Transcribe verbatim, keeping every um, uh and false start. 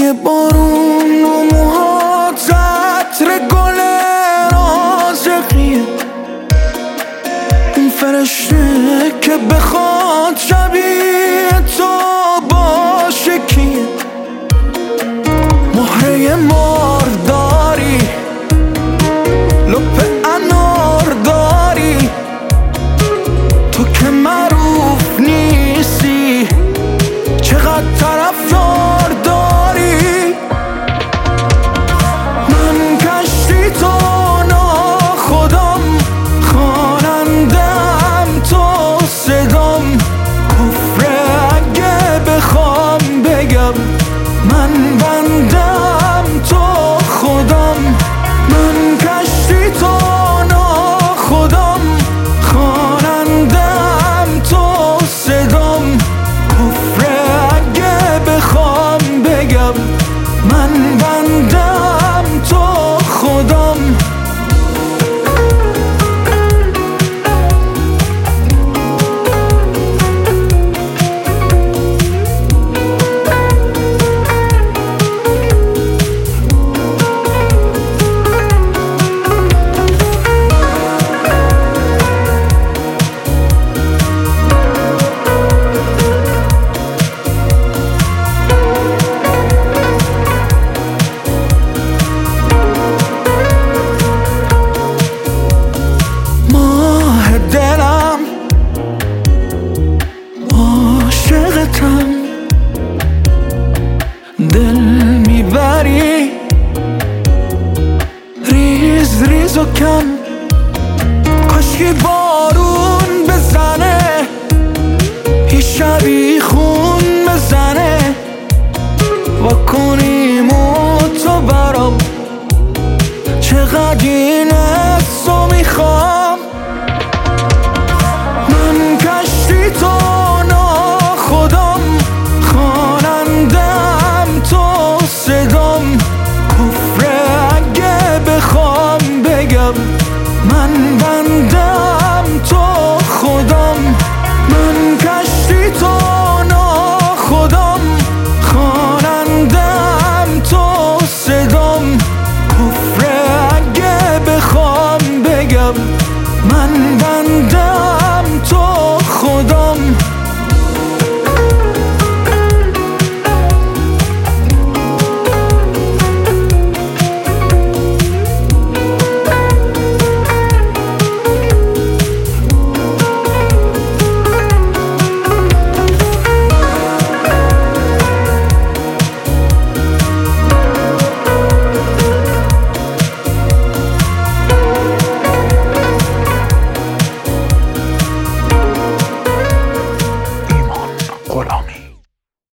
بوی بارون و موهات عطر گل رازقیه، اون فرشته که بخواد شبیه تو باشه کیه؟ مهره مار داری، لپ انار داری، تو که معروف نیستی چقدر طرفدار داری. من کشتی تو ناخودم، خوانندم تو صدام، کفره اگه بخوام بگم من بندم تو خودم. من کشتی تو ناخودم، خوانندم تو صدام، کفره اگه بخوام بگم من بندم تو خودم. دل میبری ریز ریز و کم، کاشکی بارون بزنه یه شبی خون بزنه و کنیم و تو برام چقدر این حسو میخوام. من کشتی تو ناخودم، خوانندم تو صدام، کفره اگه بخوام بگم من